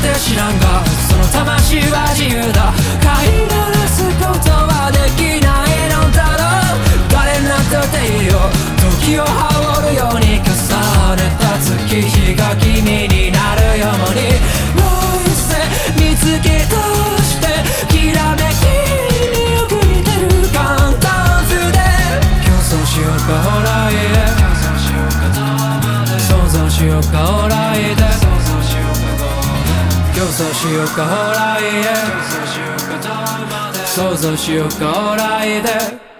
て知らんが、その魂は自由だ。飼いならすことはできないのだろう。誰などでいいよ、時を羽織るように重ねた月日が君になるように、もう一世見つけ出してきらめきによく似てる簡単風で競争しようかほらいえ、想像しようかほらいで、競争しようかほらいえ、想像しようかほらいで。